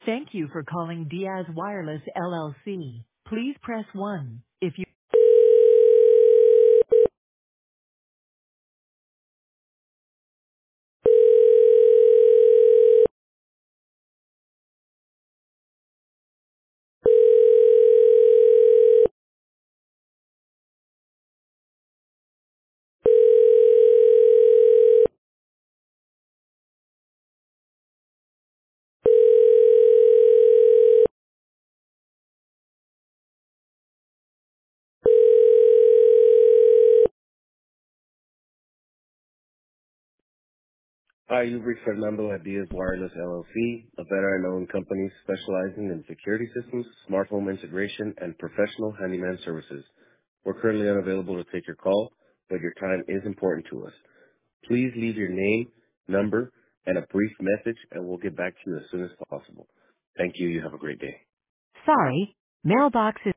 Thank you for calling Diaz Wireless LLC. Please press 1 if you... Hi, you've reached Fernando at Diaz Wireless LLC, a veteran-owned company specializing in security systems, smart home integration, and professional handyman services. We're currently unavailable to take your call, but your time is important to us. Please leave your name, number, and a brief message, and we'll get back to you as soon as possible. Thank you. You have a great day. Sorry, mailbox is...